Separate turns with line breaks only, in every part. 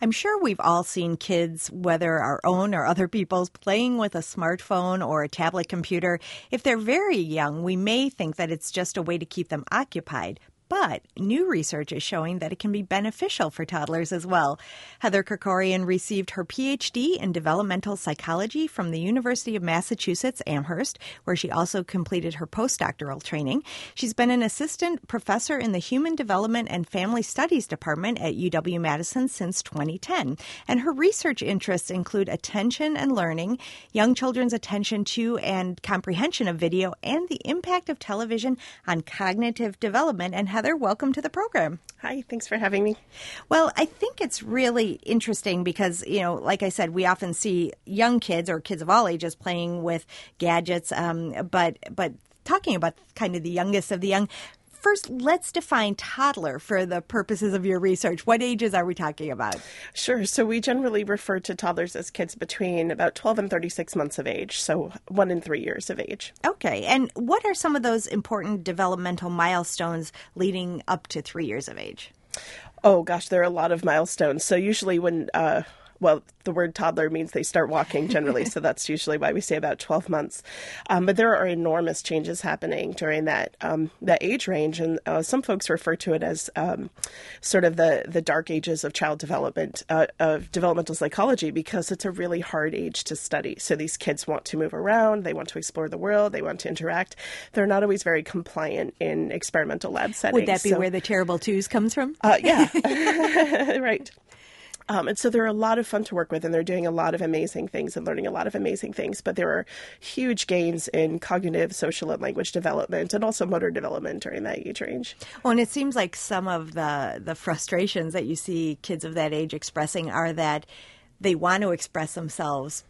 I'm sure we've all seen kids, whether our own or other people's, playing with a smartphone or a tablet computer. If they're very young, we may think that it's just a way to keep them occupied. But new research is showing that it can be beneficial for toddlers as well. Heather Krikorian received her PhD in developmental psychology from the University of Massachusetts Amherst, where she also completed her postdoctoral training. She's been an assistant professor in the Human Development and Family Studies Department at UW-Madison since 2010. And her research interests include attention and learning, young children's attention to and comprehension of video, and the impact of television on cognitive development. And Heather, welcome to the program.
Hi, thanks for having me.
Well, I think it's really interesting because, like I said, we often see young kids or kids of all ages playing with gadgets, but talking about kind of the youngest of the young. First, let's define toddler for the purposes of your research. What ages are we talking about?
Sure. So we generally refer to toddlers as kids between about 12 and 36 months of age, so 1 and 3 years of age.
Okay. And what are some of those important developmental milestones leading up to 3 years of age?
Oh, gosh, there are a lot of milestones. So usually when the word toddler means they start walking generally, so that's usually why we say about 12 months. But there are enormous changes happening during that age range, and some folks refer to it as sort of the dark ages of child development, of developmental psychology, because it's a really hard age to study. So these kids want to move around, they want to explore the world, they want to interact. They're not always very compliant in experimental lab settings.
Would that be where the terrible twos comes from?
Yeah, right. And so they're a lot of fun to work with, and they're doing a lot of amazing things and learning a lot of amazing things. But there are huge gains in cognitive, social, and language development, and also motor development during that age range.
Well, and it seems like some of the frustrations that you see kids of that age expressing are that they want to express themselves,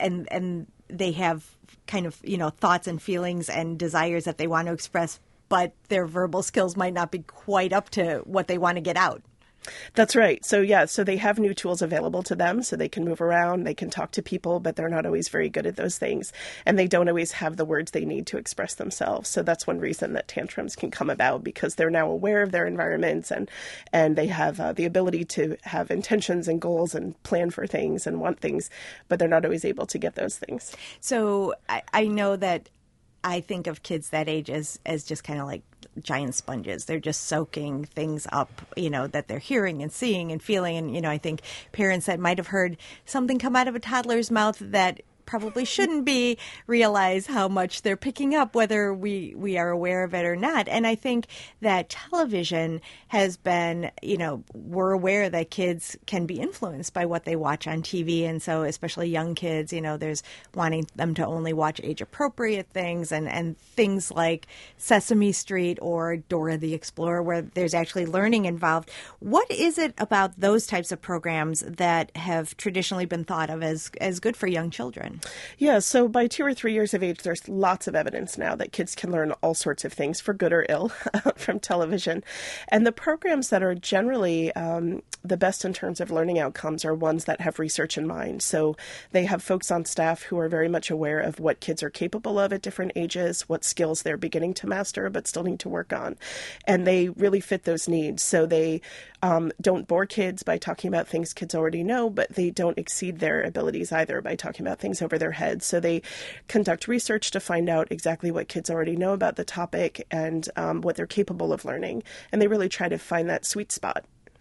and they have kind of, thoughts and feelings and desires that they want to express, but their verbal skills might not be quite up to what they want to get out.
That's right. So they have new tools available to them, so they can move around, they can talk to people, but they're not always very good at those things. And they don't always have the words they need to express themselves. So that's one reason that tantrums can come about, because they're now aware of their environments, and they have the ability to have intentions and goals and plan for things and want things, but they're not always able to get those things.
So I know that I think of kids that age as just kind of like giant sponges. They're just soaking things up, that they're hearing and seeing and feeling. And, I think parents that might have heard something come out of a toddler's mouth that probably shouldn't be realize how much they're picking up, whether we are aware of it or not. And I think that television has been, we're aware that kids can be influenced by what they watch on TV. And so especially young kids, there's wanting them to only watch age-appropriate things and things like Sesame Street or Dora the Explorer, where there's actually learning involved. What is it about those types of programs that have traditionally been thought of as good for young children?
Yeah, so by 2 or 3 years of age, there's lots of evidence now that kids can learn all sorts of things, for good or ill, from television. And the programs that are generally the best in terms of learning outcomes are ones that have research in mind. So they have folks on staff who are very much aware of what kids are capable of at different ages, what skills they're beginning to master but still need to work on. And they really fit those needs. So they don't bore kids by talking about things kids already know, but they don't exceed their abilities either by talking about things over their heads. So they conduct research to find out exactly what kids already know about the topic and what they're capable of learning. And they really try to find that sweet spot.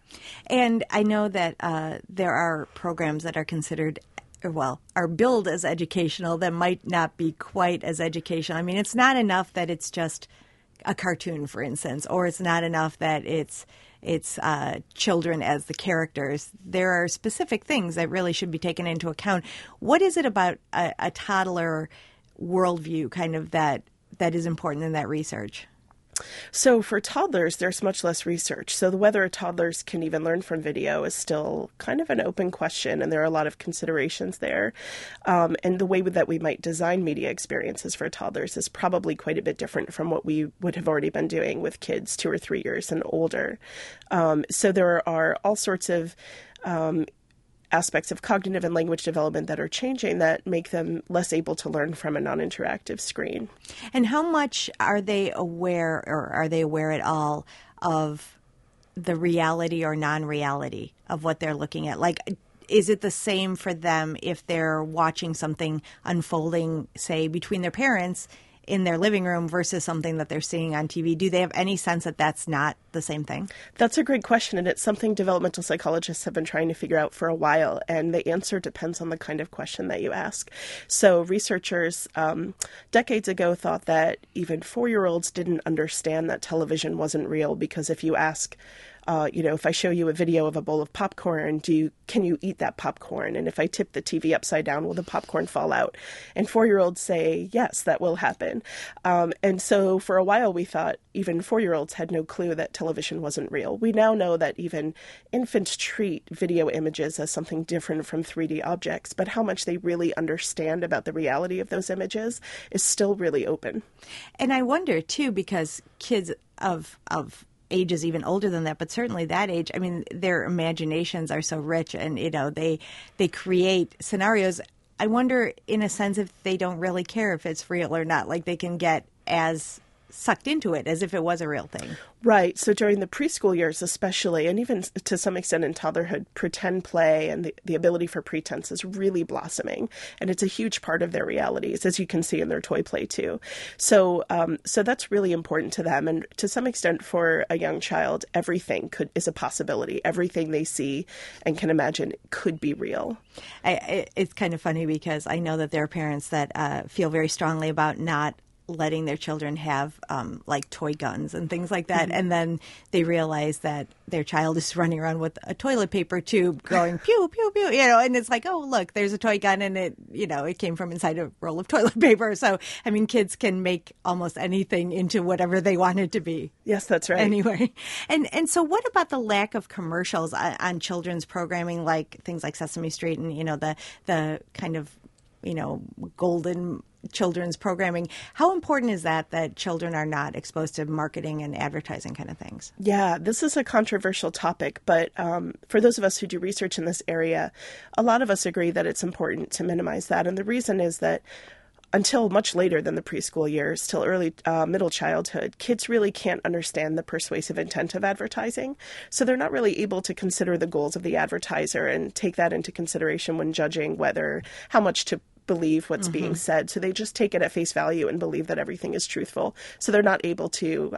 And I know that there are programs that are considered, are billed as educational that might not be quite as educational. I mean, it's not enough that it's just a cartoon, for instance, or it's not enough that it's children as the characters. There are specific things that really should be taken into account. What is it about a toddler worldview kind of that is important in that research?
So for toddlers, there's much less research. So whether toddlers can even learn from video is still kind of an open question, and there are a lot of considerations there. And the way that we might design media experiences for toddlers is probably quite a bit different from what we would have already been doing with kids 2 or 3 years and older. So there are all sorts of aspects of cognitive and language development that are changing that make them less able to learn from a non-interactive screen.
And how much are they aware, or are they aware at all, of the reality or non-reality of what they're looking at? Like, is it the same for them if they're watching something unfolding, say, between their parents in their living room versus something that they're seeing on TV? Do they have any sense that that's not the same thing?
That's a great question, and it's something developmental psychologists have been trying to figure out for a while, and the answer depends on the kind of question that you ask. So researchers decades ago thought that even 4-year-olds didn't understand that television wasn't real, because if you ask, if I show you a video of a bowl of popcorn, can you eat that popcorn? And if I tip the TV upside down, will the popcorn fall out? And 4-year-olds say, yes, that will happen. And so for a while we thought even 4-year-olds had no clue that television wasn't real. We now know that even infants treat video images as something different from 3D objects, but how much they really understand about the reality of those images is still really open.
And I wonder, too, because kids of ages even older than that, but certainly that age, I mean, their imaginations are so rich, and, they create scenarios. I wonder, in a sense, if they don't really care if it's real or not. Like, they can get as sucked into it as if it was a real thing.
Right. So during the preschool years especially, and even to some extent in toddlerhood, pretend play and the ability for pretense is really blossoming. And it's a huge part of their realities, as you can see in their toy play too. So that's really important to them. And to some extent for a young child, everything is a possibility. Everything they see and can imagine could be real.
It's kind of funny because I know that there are parents that feel very strongly about not letting their children have like toy guns and things like that. Mm-hmm. And then they realize that their child is running around with a toilet paper tube going pew, pew, pew, and it's like, oh, look, there's a toy gun and it came from inside a roll of toilet paper. So, I mean, kids can make almost anything into whatever they want it to be.
Yes, that's right.
Anyway. And so what about the lack of commercials on children's programming, like things like Sesame Street and, the kind of, golden children's programming? How important is that children are not exposed to marketing and advertising kind of things?
Yeah, this is a controversial topic, but for those of us who do research in this area, a lot of us agree that it's important to minimize that. And the reason is that until much later than the preschool years, till early middle childhood, kids really can't understand the persuasive intent of advertising. So they're not really able to consider the goals of the advertiser and take that into consideration when judging how much to believe what's being said. So they just take it at face value and believe that everything is truthful. So they're not able to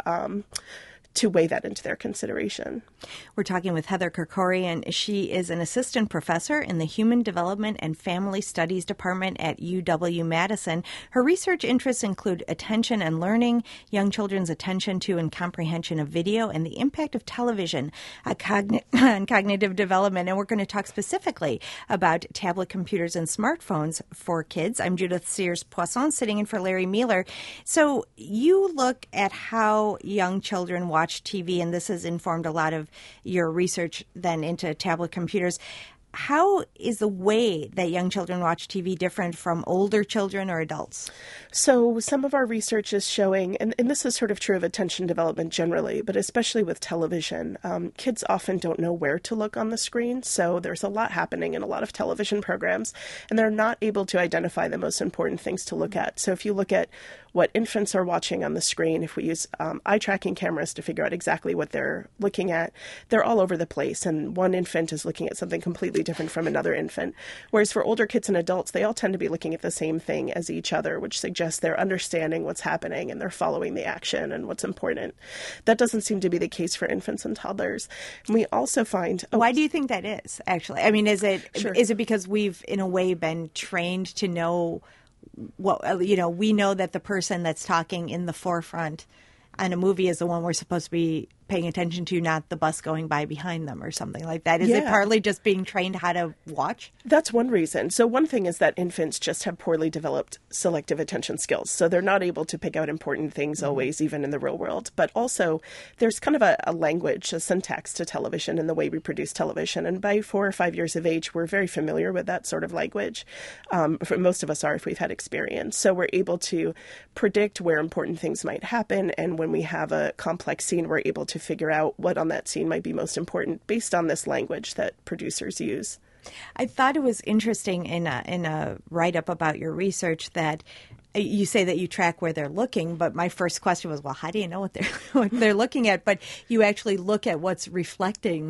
weigh that into their consideration.
We're talking with Heather Kerkorian, and she is an assistant professor in the Human Development and Family Studies Department at UW-Madison. Her research interests include attention and learning, young children's attention to and comprehension of video, and the impact of television on cognitive development. And we're going to talk specifically about tablet computers and smartphones for kids. I'm Judith Sears-Poisson, sitting in for Larry Mueller. So you look at how young children watch TV, and this has informed a lot of your research then into tablet computers. How is the way that young children watch TV different from older children or adults?
So some of our research is showing, and this is sort of true of attention development generally, but especially with television, kids often don't know where to look on the screen. So there's a lot happening in a lot of television programs, and they're not able to identify the most important things to look at. So if you look at what infants are watching on the screen, if we use eye tracking cameras to figure out exactly what they're looking at, they're all over the place. And one infant is looking at something completely different from another infant. Whereas for older kids and adults, they all tend to be looking at the same thing as each other, which suggests they're understanding what's happening and they're following the action and what's important. That doesn't seem to be the case for infants and toddlers. And we also find...
Why do you think that is, actually? I mean, is it because we've, in a way, been trained to know what, we know that the person that's talking in the forefront on a movie is the one we're supposed to be paying attention to, not the bus going by behind them or something like that. Is it partly just being trained how to watch?
That's one reason. So one thing is that infants just have poorly developed selective attention skills. So they're not able to pick out important things always, even in the real world. But also there's kind of a language, a syntax to television and the way we produce television. And by 4 or 5 years of age, we're very familiar with that sort of language. For most of us are if we've had experience. So we're able to predict where important things might happen. And when we have a complex scene, we're able to figure out what on that scene might be most important based on this language that producers use.
I thought it was interesting in a write-up about your research that you say that you track where they're looking, but my first question was, well, how do you know what they're looking at? But you actually look at what's reflecting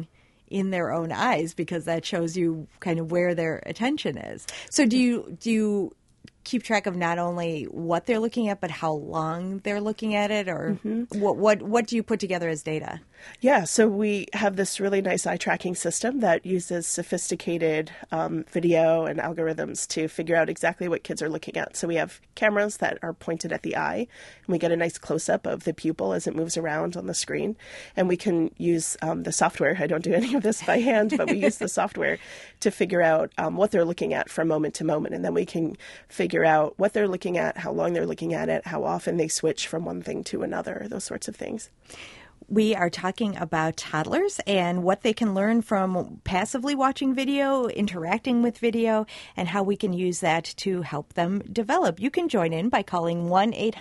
in their own eyes, because that shows you kind of where their attention is. So do you keep track of not only what they're looking at, but how long they're looking at it, or what do you put together as data?
Yeah, so we have this really nice eye tracking system that uses sophisticated video and algorithms to figure out exactly what kids are looking at. So we have cameras that are pointed at the eye, and we get a nice close-up of the pupil as it moves around on the screen. And we can use the software. I don't do any of this by hand, but we use the software to figure out what they're looking at from moment to moment. And then we can figure out what they're looking at, how long they're looking at it, how often they switch from one thing to another, those sorts of things.
We are talking about toddlers and what they can learn from passively watching video, interacting with video, and how we can use that to help them develop. You can join in by calling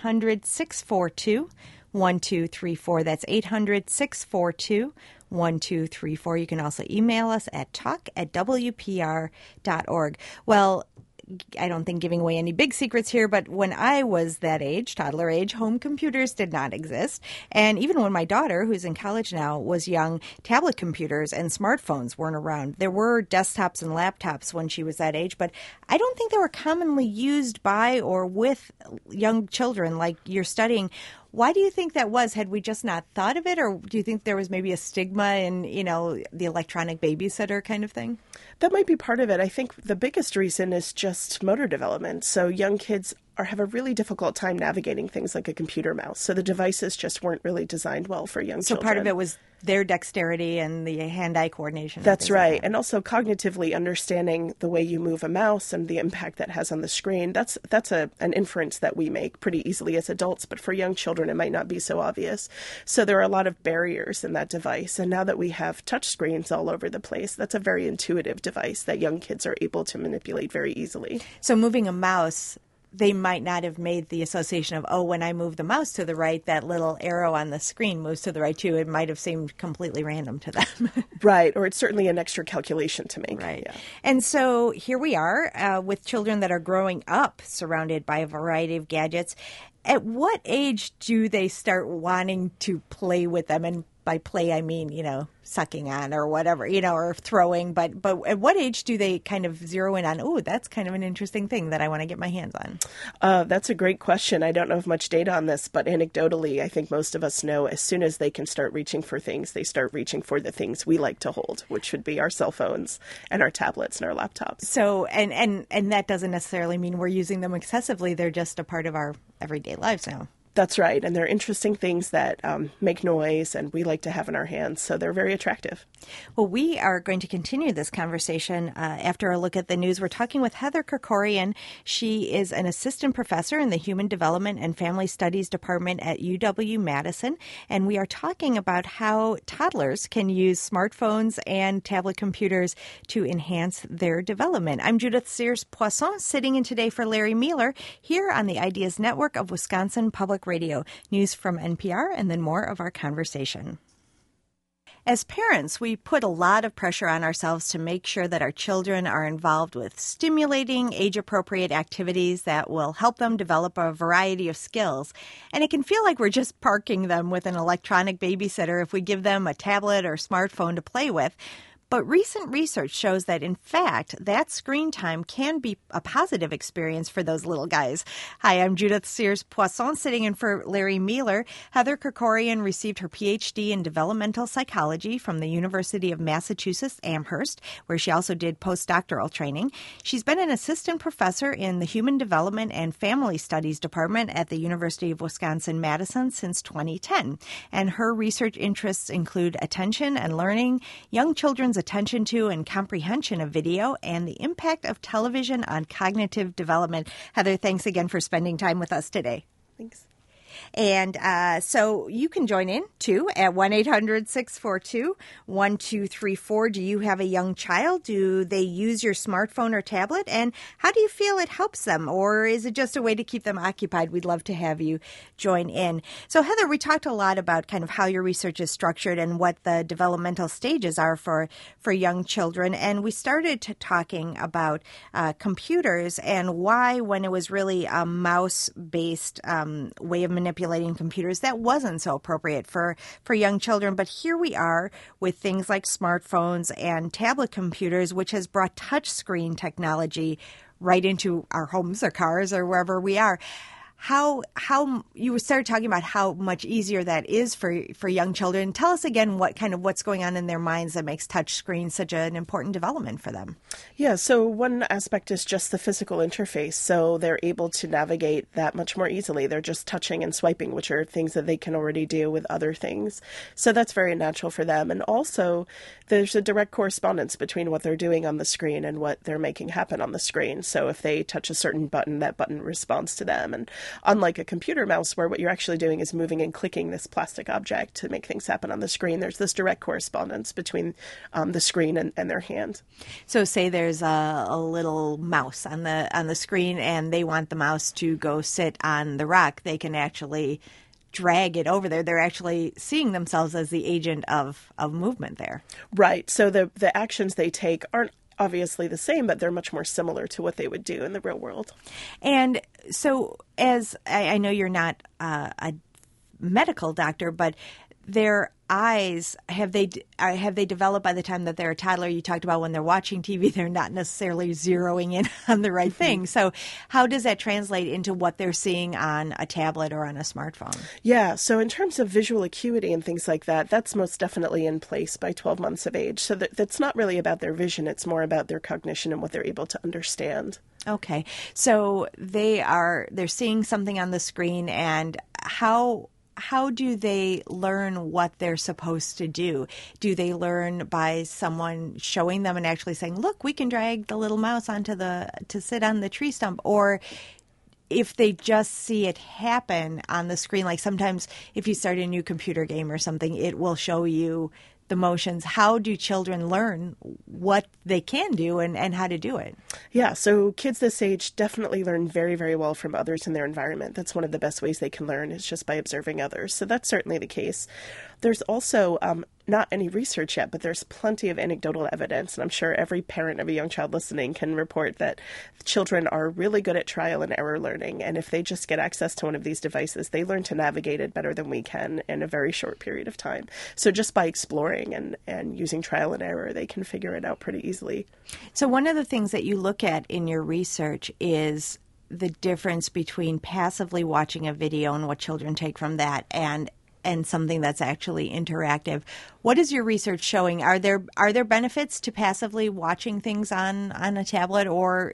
1-800-642-1234. That's 800-642-1234. You can also email us at talk@wpr.org. Well, I don't think giving away any big secrets here, but when I was that age, toddler age, home computers did not exist. And even when my daughter, who's in college now, was young, tablet computers and smartphones weren't around. There were desktops and laptops when she was that age, but I don't think they were commonly used by or with young children like you're studying. Why do you think that was? Had we just not thought of it, or do you think there was maybe a stigma in, the electronic babysitter kind of thing?
That might be part of it. I think the biggest reason is just motor development. So young kids have a really difficult time navigating things like a computer mouse. So the devices just weren't really designed well for young children.
So part of it was their dexterity and the hand-eye coordination.
That's right. Like that. And also cognitively understanding the way you move a mouse and the impact that has on the screen. That's an inference that we make pretty easily as adults, but for young children, it might not be so obvious. So there are a lot of barriers in that device. And now that we have touch screens all over the place, that's a very intuitive device that young kids are able to manipulate very easily.
So moving a mouse, they might not have made the association of, when I move the mouse to the right, that little arrow on the screen moves to the right too. It might have seemed completely random to them.
Right. Or it's certainly an extra calculation to make.
Right.
Yeah.
And so here we are with children that are growing up surrounded by a variety of gadgets. At what age do they start wanting to play with them? And by play, I mean, sucking on or whatever, or throwing. But at what age do they kind of zero in on, that's kind of an interesting thing that I want to get my hands on?
That's a great question. I don't know of much data on this, but anecdotally, I think most of us know as soon as they can start reaching for things, they start reaching for the things we like to hold, which would be our cell phones and our tablets and our laptops.
So, and that doesn't necessarily mean we're using them excessively. They're just a part of our everyday lives now.
That's right. And they're interesting things that make noise and we like to have in our hands. So they're very attractive.
Well, we are going to continue this conversation after a look at the news. We're talking with Heather Krikorian. She is an assistant professor in the Human Development and Family Studies Department at UW-Madison. And we are talking about how toddlers can use smartphones and tablet computers to enhance their development. I'm Judith Sears-Poisson, sitting in today for Larry Mueller here on the Ideas Network of Wisconsin Public Radio. News from NPR, and then more of our conversation. As parents, we put a lot of pressure on ourselves to make sure that our children are involved with stimulating, age-appropriate activities that will help them develop a variety of skills. And it can feel like we're just parking them with an electronic babysitter if we give them a tablet or smartphone to play with. But recent research shows that, in fact, that screen time can be a positive experience for those little guys. Hi, I'm Judith Sears-Poisson, sitting in for Larry Mueller. Heather Krikorian received her Ph.D. in developmental psychology from the University of Massachusetts Amherst, where she also did postdoctoral training. She's been an assistant professor in the Human Development and Family Studies Department at the University of Wisconsin-Madison since 2010. And her research interests include attention and learning, young children's attention to and comprehension of video, and the impact of television on cognitive development. Heather, thanks again for spending time with us today.
Thanks.
And so you can join in, too, at 1-800-642-1234. Do you have a young child? Do they use your smartphone or tablet? And how do you feel it helps them? Or is it just a way to keep them occupied? We'd love to have you join in. So, Heather, we talked a lot about kind of how your research is structured and what the developmental stages are for young children. And we started talking about computers and why, when it was really a mouse-based way of manipulating manipulating computers, that wasn't so appropriate for young children. But here we are with things like smartphones and tablet computers, which has brought touchscreen technology right into our homes or cars or wherever we are. How you started talking about how much easier that is for young children. Tell us again what's going on in their minds that makes touchscreen such an important development for them.
Yeah, so one aspect is just the physical interface. So they're able to navigate that much more easily. They're just touching and swiping, which are things that they can already do with other things. So that's very natural for them. And also, there's a direct correspondence between what they're doing on the screen and what they're making happen on the screen. So if they touch a certain button, that button responds to them. And unlike a computer mouse, where what you're actually doing is moving and clicking this plastic object to make things happen on the screen, there's this direct correspondence between the screen and their hand.
So say there's a little mouse on the screen and they want the mouse to go sit on the rock, they can actually drag it over there. They're actually seeing themselves as the agent of movement there. Right.
So the actions they take aren't obviously the same, but they're much more similar to what they would do in the real world.
And so, as I know you're not a medical doctor, but their eyes, have they developed by the time that they're a toddler? You talked about when they're watching TV, they're not necessarily zeroing in on the right thing. So how does that translate into what they're seeing on a tablet or on a smartphone?
Yeah, so in terms of visual acuity and things like that, that's most definitely in place by 12 months of age. So that's not really about their vision. It's more about their cognition and what they're able to understand.
Okay. So they're seeing something on the screen, and how do they learn what they're supposed to do? Do they learn by someone showing them and actually saying, look, we can drag the little mouse to sit on the tree stump? Or if they just see it happen on the screen, like sometimes if you start a new computer game or something, it will show you the motions. How do children learn what they can do and how to do it?
Yeah, so kids this age definitely learn very, very well from others in their environment. That's one of the best ways they can learn, is just by observing others. So that's certainly the case. There's also not any research yet, but there's plenty of anecdotal evidence, and I'm sure every parent of a young child listening can report that children are really good at trial and error learning, and if they just get access to one of these devices, they learn to navigate it better than we can in a very short period of time. So just by exploring and using trial and error, they can figure it out pretty easily.
So one of the things that you look at in your research is the difference between passively watching a video and what children take from that and something that's actually interactive. What is your research showing? Are there benefits to passively watching things on a tablet or,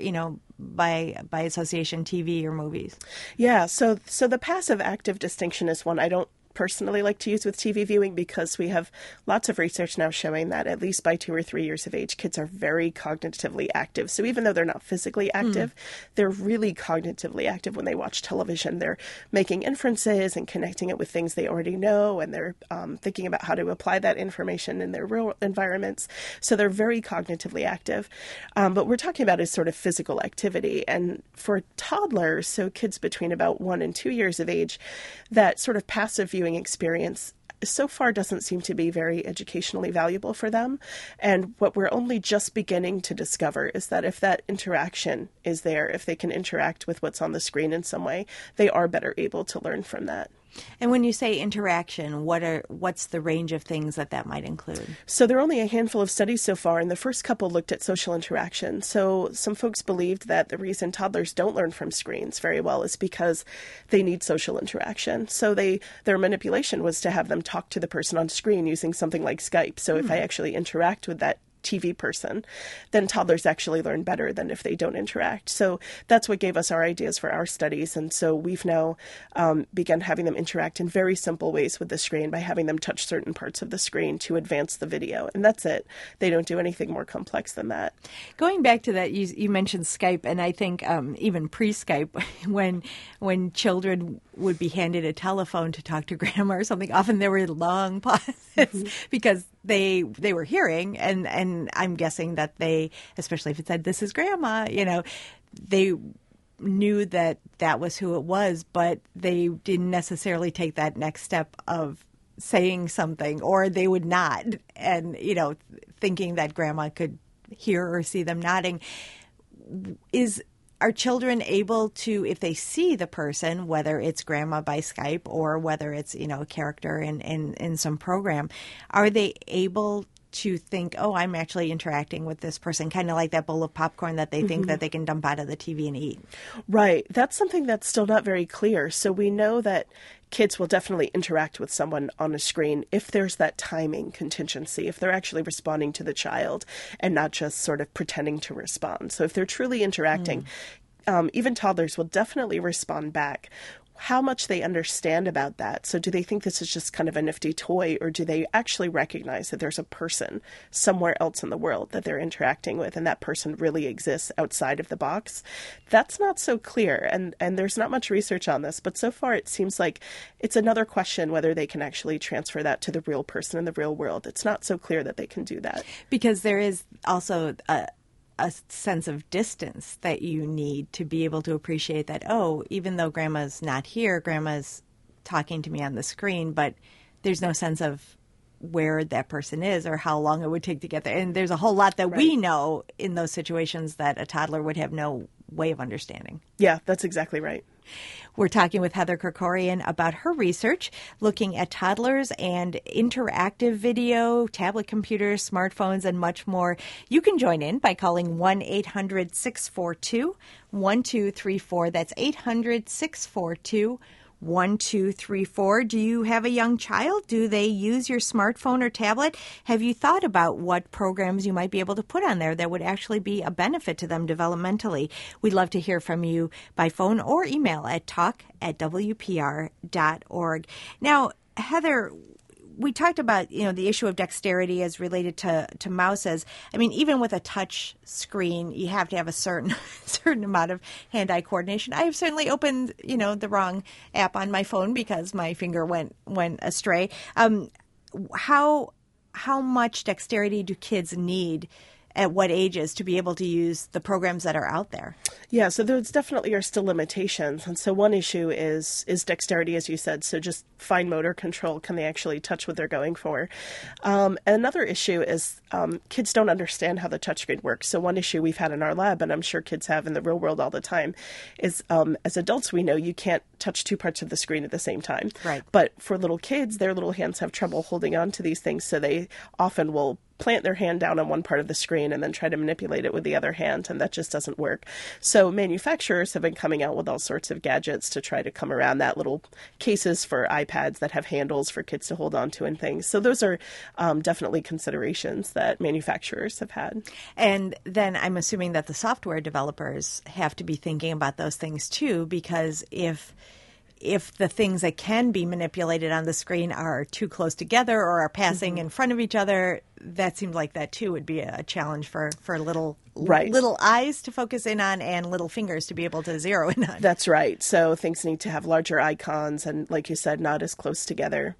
by association, TV or movies?
Yeah, so the passive active distinction is one I don't personally like to use with TV viewing, because we have lots of research now showing that at least by 2 or 3 years of age, kids are very cognitively active. So even though they're not physically active, they're really cognitively active when they watch television. They're making inferences and connecting it with things they already know, and they're thinking about how to apply that information in their real environments. So they're very cognitively active. But we're talking about is sort of physical activity. And for toddlers, so kids between about 1 and 2 years of age, that sort of passive viewing experience so far doesn't seem to be very educationally valuable for them. And what we're only just beginning to discover is that if that interaction is there, if they can interact with what's on the screen in some way, they are better able to learn from that.
And when you say interaction, what's the range of things that might include?
So there are only a handful of studies so far, and the first couple looked at social interaction. So some folks believed that the reason toddlers don't learn from screens very well is because they need social interaction. So their manipulation was to have them talk to the person on screen using something like Skype. So if I actually interact with that TV person, then toddlers actually learn better than if they don't interact. So that's what gave us our ideas for our studies. And so we've now begun having them interact in very simple ways with the screen by having them touch certain parts of the screen to advance the video. And that's it. They don't do anything more complex than that.
Going back to that, you mentioned Skype, and I think even pre-Skype, when children would be handed a telephone to talk to grandma or something, often there were long pauses because they were hearing, and I'm guessing that they, especially if it said, "This is grandma," they knew that was who it was, but they didn't necessarily take that next step of saying something, or they would nod and, thinking that grandma could hear or see them nodding. are children able to, if they see the person, whether it's grandma by Skype or whether it's, a character in some program, are they able to think, oh, I'm actually interacting with this person, kind of like that bowl of popcorn that they think that they can dump out of the TV and eat?
Right. That's something that's still not very clear. So we know that kids will definitely interact with someone on a screen if there's that timing contingency, if they're actually responding to the child and not just sort of pretending to respond. So if they're truly interacting, even toddlers will definitely respond back. How much they understand about that. So do they think this is just kind of a nifty toy, or do they actually recognize that there's a person somewhere else in the world that they're interacting with, and that person really exists outside of the box? That's not so clear, and there's not much research on this, but so far it seems like it's another question whether they can actually transfer that to the real person in the real world. It's not so clear that they can do that.
Because there is also a sense of distance that you need to be able to appreciate that, oh, even though grandma's not here, grandma's talking to me on the screen, but there's no sense of where that person is or how long it would take to get there. And there's a whole lot that we know in those situations that a toddler would have no way of understanding.
Yeah, that's exactly right.
We're talking with Heather Krikorian about her research looking at toddlers and interactive video, tablet computers, smartphones, and much more. You can join in by calling 1-800-642-1234. That's 800-642-1234. 1234. Do you have a young child? Do they use your smartphone or tablet? Have you thought about what programs you might be able to put on there that would actually be a benefit to them developmentally? We'd love to hear from you by phone or email at talk@wpr.org. Now, Heather, we talked about, the issue of dexterity as related to mouses. I mean, even with a touch screen, you have to have a certain amount of hand-eye coordination. I have certainly opened, the wrong app on my phone because my finger went astray. How much dexterity do kids need at what ages to be able to use the programs that are out there?
Yeah, so there definitely are still limitations. And so one issue is dexterity, as you said. So just fine motor control. Can they actually touch what they're going for? Another issue is kids don't understand how the touchscreen works. So one issue we've had in our lab, and I'm sure kids have in the real world all the time, is as adults we know you can't touch two parts of the screen at the same time.
Right.
But for little kids, their little hands have trouble holding on to these things, so they often will plant their hand down on one part of the screen and then try to manipulate it with the other hand, and that just doesn't work. So manufacturers have been coming out with all sorts of gadgets to try to come around that, little cases for iPads that have handles for kids to hold on to and things. So those are definitely considerations that manufacturers have had.
And then I'm assuming that the software developers have to be thinking about those things too, because if the things that can be manipulated on the screen are too close together or are passing in front of each other, that seems like that too would be a challenge for little eyes to focus in on and little fingers to be able to zero in on.
That's right. So things need to have larger icons and, like you said, not as close together.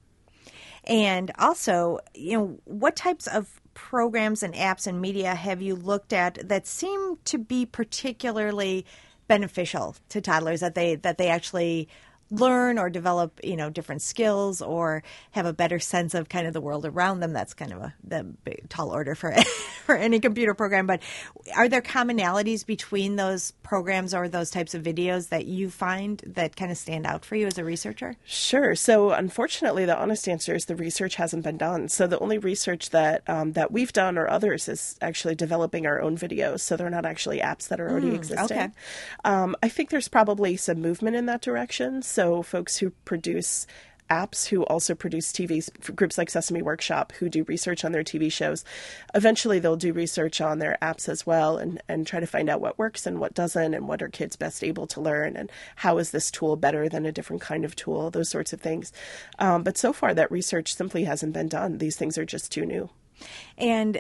And also, what types of programs and apps and media have you looked at that seem to be particularly beneficial to toddlers, that they actually learn or develop, different skills or have a better sense of kind of the world around them? That's kind of the big, tall order for any computer program. But are there commonalities between those programs or those types of videos that you find that kind of stand out for you as a researcher?
Sure. So unfortunately, the honest answer is the research hasn't been done. So the only research that we've done or others is actually developing our own videos. So they're not actually apps that are already existing.
Okay.
I think there's probably some movement in that direction. So folks who produce apps, who also produce TV, groups like Sesame Workshop, who do research on their TV shows, eventually they'll do research on their apps as well and try to find out what works and what doesn't and what are kids best able to learn and how is this tool better than a different kind of tool, those sorts of things. But so far that research simply hasn't been done. These things are just too new.
And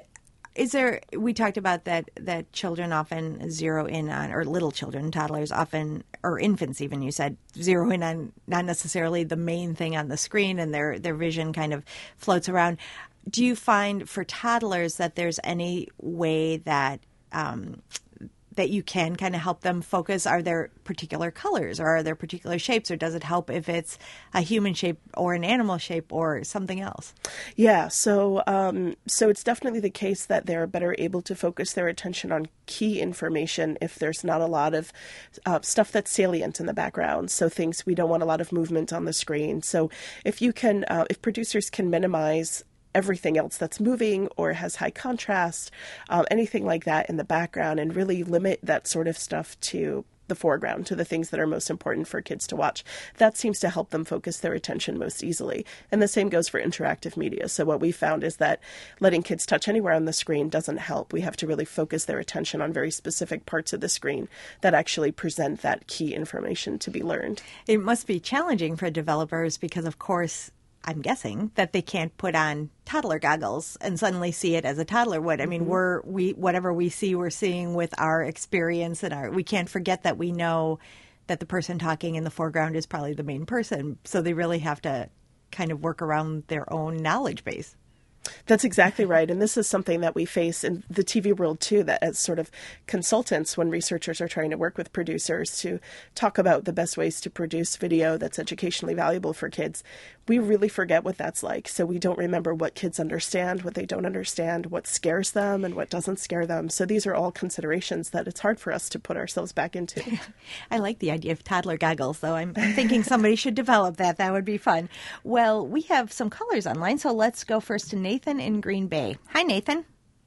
we talked about that children often zero in on, or little children, toddlers often, or infants even, you said, zero in on not necessarily the main thing on the screen, and their vision kind of floats around. Do you find for toddlers that there's any way that that you can kind of help them focus? Are there particular colors, or are there particular shapes, or does it help if it's a human shape or an animal shape or something else?
Yeah, so it's definitely the case that they're better able to focus their attention on key information if there's not a lot of stuff that's salient in the background. So things we don't want a lot of movement on the screen. So if producers can minimize everything else that's moving or has high contrast, anything like that in the background, and really limit that sort of stuff to the foreground, to the things that are most important for kids to watch. That seems to help them focus their attention most easily. And the same goes for interactive media. So what we found is that letting kids touch anywhere on the screen doesn't help. We have to really focus their attention on very specific parts of the screen that actually present that key information to be learned.
It must be challenging for developers because, of course, I'm guessing that they can't put on toddler goggles and suddenly see it as a toddler would. I mean, whatever we see, we're seeing with our experience, and we can't forget that we know that the person talking in the foreground is probably the main person. So they really have to kind of work around their own knowledge base.
That's exactly right. And this is something that we face in the TV world, too, that as sort of consultants, when researchers are trying to work with producers to talk about the best ways to produce video that's educationally valuable for kids, we really forget what that's like. So we don't remember what kids understand, what they don't understand, what scares them and what doesn't scare them. So these are all considerations that it's hard for us to put ourselves back into.
I like the idea of toddler goggles, though. I'm thinking somebody should develop that. That would be fun. Well, we have some callers online, so let's go first to Nathan in Green Bay. Hi, Nathan.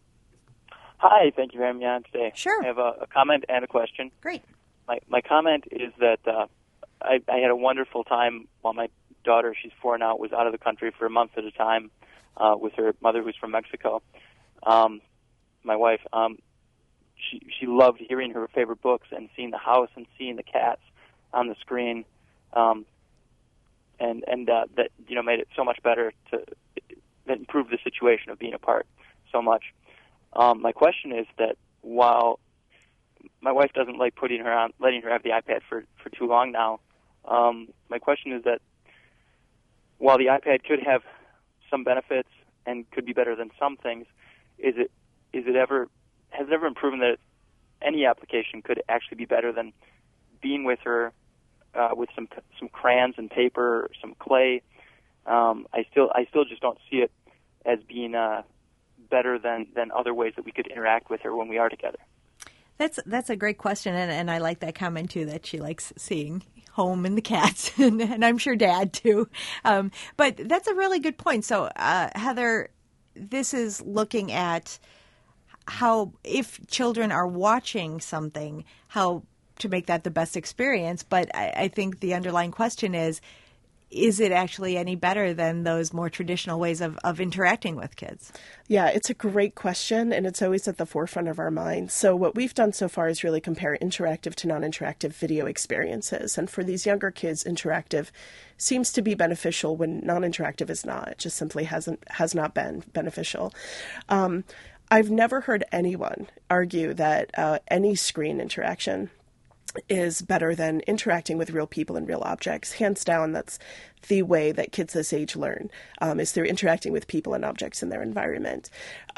Hi, thank you for having me on today.
Sure.
I have a comment and a question.
Great.
My comment is that I had a wonderful time while my daughter, she's 4 now, was out of the country for a month at a time with her mother, who's from Mexico. My wife, she loved hearing her favorite books and seeing the house and seeing the cats on the screen, and that made it so much better that improved the situation of being apart so much. My question is that while my wife doesn't like letting her have the iPad for too long now, my question is that while the iPad could have some benefits and could be better than some things, has it ever proven that any application could actually be better than being with her with some crayons and paper, some clay? I still just don't see it as being better than other ways that we could interact with her when we are together.
That's a great question, and I like that comment too, that she likes seeing home and the cats, and I'm sure Dad too. But that's a really good point. So, Heather, this is looking at how, if children are watching something, how to make that the best experience. But I think the underlying question is it actually any better than those more traditional ways of interacting with kids?
Yeah, it's a great question, and it's always at the forefront of our minds. So what we've done so far is really compare interactive to non-interactive video experiences. And for these younger kids, interactive seems to be beneficial when non-interactive is not. It just simply has not been beneficial. I've never heard anyone argue that any screen interaction is better than interacting with real people and real objects. Hands down, that's the way that kids this age learn, is through interacting with people and objects in their environment.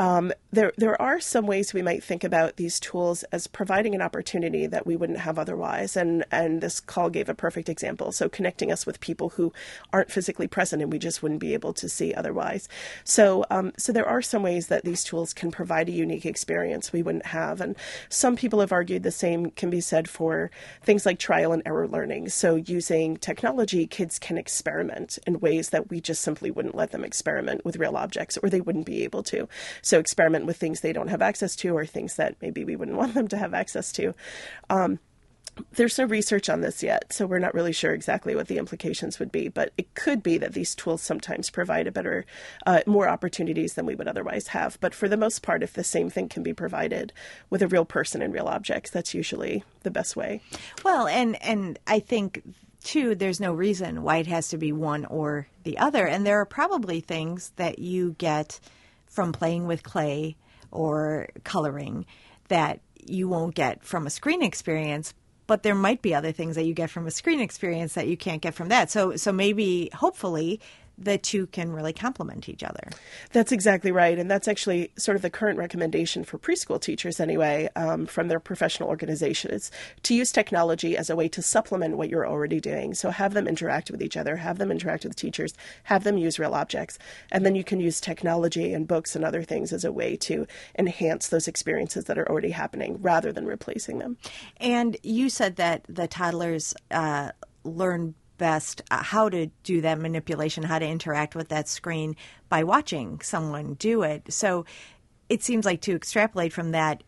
There are some ways we might think about these tools as providing an opportunity that we wouldn't have otherwise. And this call gave a perfect example. So connecting us with people who aren't physically present and we just wouldn't be able to see otherwise. So there are some ways that these tools can provide a unique experience we wouldn't have. And some people have argued the same can be said for things like trial and error learning. So using technology, kids can experiment in ways that we just simply wouldn't let them experiment with real objects, or they wouldn't be able to. So experiment with things they don't have access to, or things that maybe we wouldn't want them to have access to. There's no research on this yet, so we're not really sure exactly what the implications would be, but it could be that these tools sometimes provide more opportunities than we would otherwise have. But for the most part, if the same thing can be provided with a real person and real objects, that's usually the best way.
Well, and I think too, there's no reason why it has to be one or the other. And there are probably things that you get from playing with clay or coloring that you won't get from a screen experience, but there might be other things that you get from a screen experience that you can't get from that. So maybe, hopefully, the two can really complement each other.
That's exactly right. And that's actually sort of the current recommendation for preschool teachers anyway, from their professional organization. It's to use technology as a way to supplement what you're already doing. So have them interact with each other, have them interact with teachers, have them use real objects. And then you can use technology and books and other things as a way to enhance those experiences that are already happening rather than replacing them.
And you said that the toddlers learn best how to do that manipulation, how to interact with that screen by watching someone do it. So it seems like, to extrapolate from that,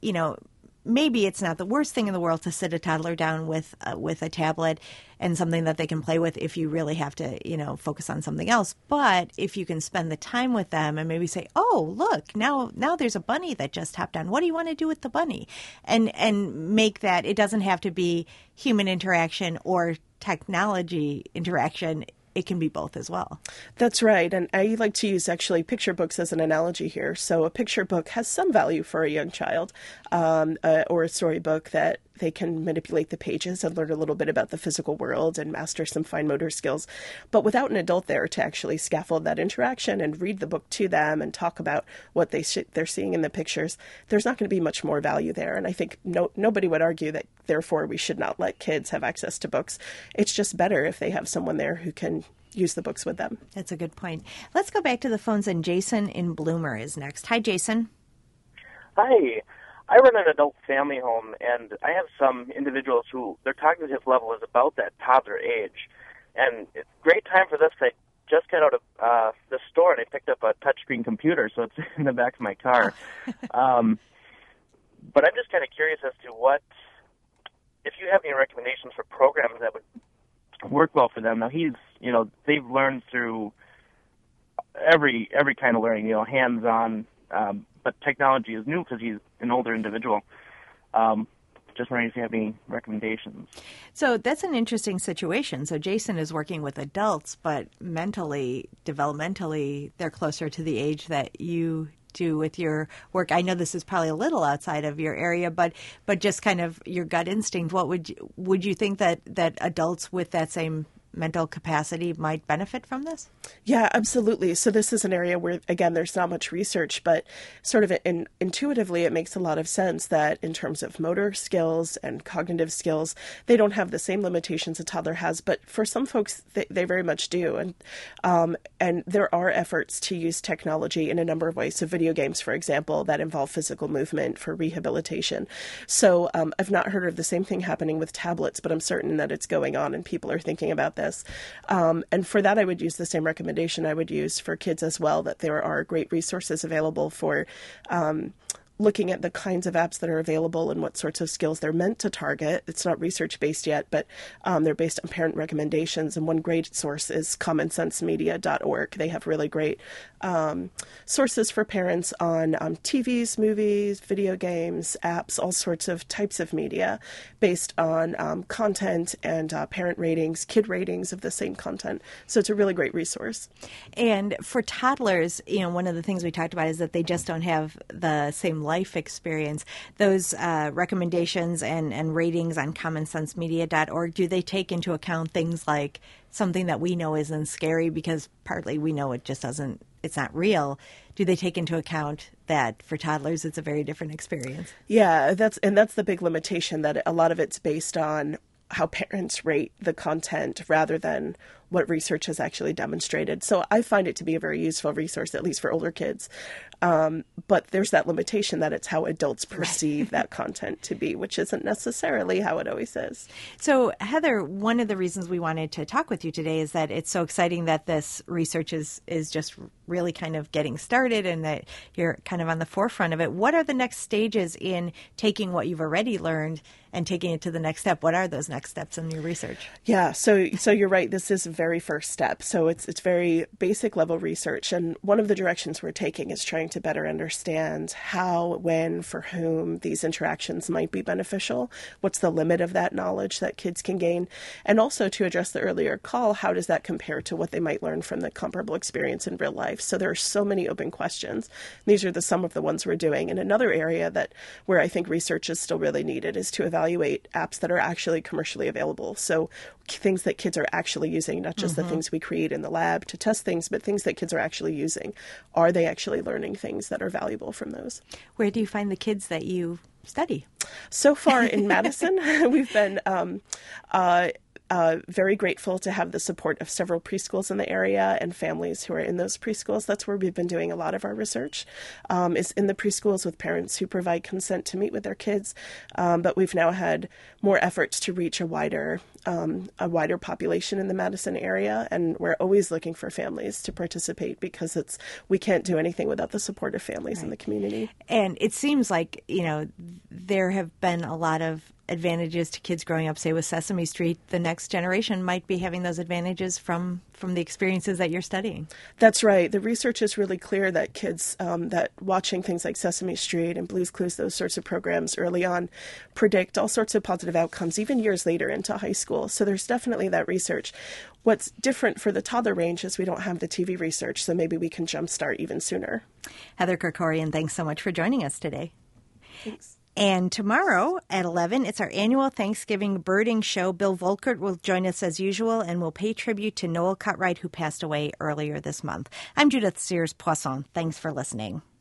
maybe it's not the worst thing in the world to sit a toddler down with a tablet and something that they can play with if you really have to, focus on something else. But if you can spend the time with them and maybe say, oh, look, now there's a bunny that just hopped on. What do you want to do with the bunny? And make that, it doesn't have to be human interaction or technology interaction. It can be both as well.
That's right. And I like to use actually picture books as an analogy here. So a picture book has some value for a young child, or a storybook that they can manipulate the pages and learn a little bit about the physical world and master some fine motor skills. But without an adult there to actually scaffold that interaction and read the book to them and talk about what they're seeing in the pictures, there's not going to be much more value there. And I think nobody would argue that, therefore, we should not let kids have access to books. It's just better if they have someone there who can use the books with them.
That's a good point. Let's go back to the phones, and Jason in Bloomer is next. Hi, Jason.
Hi. I run an adult family home, and I have some individuals who their cognitive level is about that toddler age. And it's a great time for this. I just got out of the store, and I picked up a touchscreen computer, so it's in the back of my car. But I'm just kind of curious as to if you have any recommendations for programs that would work well for them. Now, they've learned through every kind of learning, hands-on, but technology is new because he's an older individual. Just wondering if you have any recommendations.
So that's an interesting situation. So Jason is working with adults, but mentally, developmentally, they're closer to the age that you do with your work. I know this is probably a little outside of your area, but just kind of your gut instinct. What would you think that adults with that same mental capacity might benefit from this?
Yeah, absolutely. So this is an area where, again, there's not much research, but sort of intuitively, it makes a lot of sense that in terms of motor skills and cognitive skills, they don't have the same limitations a toddler has, but for some folks, they very much do. And there are efforts to use technology in a number of ways. So video games, for example, that involve physical movement for rehabilitation. So I've not heard of the same thing happening with tablets, but I'm certain that it's going on and people are thinking about this. And for that, I would use the same recommendation I would use for kids as well, that there are great resources available for looking at the kinds of apps that are available and what sorts of skills they're meant to target. It's not research-based yet, but they're based on parent recommendations. And one great source is commonsensemedia.org. They have really great sources for parents on TVs, movies, video games, apps, all sorts of types of media based on content and parent ratings, kid ratings of the same content. So it's a really great resource.
And for toddlers, one of the things we talked about is that they just don't have the same life experience. Those recommendations and ratings on commonsensemedia.org, do they take into account things like something that we know isn't scary because partly we know it's not real? Do they take into account that for toddlers it's a very different experience?
Yeah, that's the big limitation, that a lot of it's based on how parents rate the content rather than what research has actually demonstrated. So I find it to be a very useful resource, at least for older kids. But there's that limitation that it's how adults perceive that content to be, which isn't necessarily how it always is.
So, Heather, one of the reasons we wanted to talk with you today is that it's so exciting that this research is just really kind of getting started and that you're kind of on the forefront of it. What are the next stages in taking what you've already learned and taking it to the next step? What are those next steps in your research?
Yeah, so you're right. This is the very first step. So it's very basic level research. And one of the directions we're taking is trying to better understand how, when, for whom these interactions might be beneficial. What's the limit of that knowledge that kids can gain? And also, to address the earlier call, how does that compare to what they might learn from the comparable experience in real life? So there are so many open questions. These are some of the ones we're doing. And another area where I think research is still really needed is to evaluate apps that are actually commercially available. So things that kids are actually using, not just the things we create in the lab to test things, but things that kids are actually using. Are they actually learning things that are valuable from those?
Where do you find the kids that you study?
So far in Madison, we've been very grateful to have the support of several preschools in the area and families who are in those preschools. That's where we've been doing a lot of our research, is in the preschools with parents who provide consent to meet with their kids. But we've now had more efforts to reach a wider population in the Madison area, and we're always looking for families to participate because we can't do anything without the support of families in the community.
And it seems like, there have been a lot of advantages to kids growing up, say, with Sesame Street. The next generation might be having those advantages from the experiences that you're studying.
That's right. The research is really clear that kids that watching things like Sesame Street and Blue's Clues, those sorts of programs early on, predict all sorts of positive outcomes, even years later into high school. So there's definitely that research. What's different for the toddler range is we don't have the TV research, so maybe we can jumpstart even sooner.
Heather Krikorian, thanks so much for joining us today.
Thanks.
And tomorrow at 11, it's our annual Thanksgiving birding show. Bill Volkert will join us as usual, and will pay tribute to Noel Cutright, who passed away earlier this month. I'm Judith Sears Poisson. Thanks for listening.